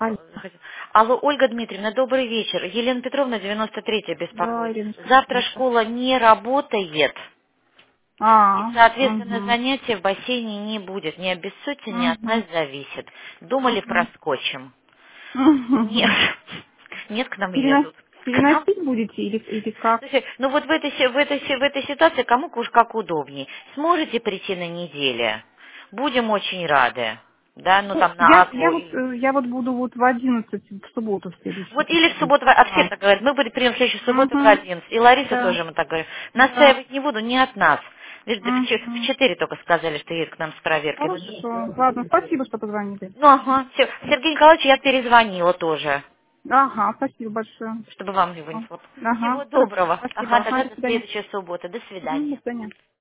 Алло. Алло, Ольга Дмитриевна, добрый вечер. Елена Петровна, 93-я Да, беспокоит. Ирина Завтра Спасибо. школа не работает, и, соответственно, Угу. занятия в бассейне не будет. Ни обессудьте, ни от нас Угу. зависит. Думали, Угу. проскочим. Нет, Угу. нет, к нам едут. К нам. Переносить будете или как? Слушай, ну вот в этой ситуации кому уж как удобней. Сможете прийти на неделе? Будем очень рады. Да, ну Ну, там на Акву. я вот буду вот в 11 в субботу следующую Вот или в приходить. субботу, а все А. так говорят, мы придем в следующую субботу в Угу. 11. И Лариса Да. тоже мы так говорим. Да. Настаивать не буду, не от нас. Видишь, да в Угу. 4 только сказали, что едет к нам с проверкой. Хорошо. Ладно, спасибо, что позвонили. Ну ага, все. Сергей Николаевич, я перезвонила тоже, Ага, спасибо большое. чтобы вам его не слышать. Ага, Всего хорошо. доброго. Спасибо. Ага, Ага, тогда до до свидания. следующей субботы. До До свидания. свидания.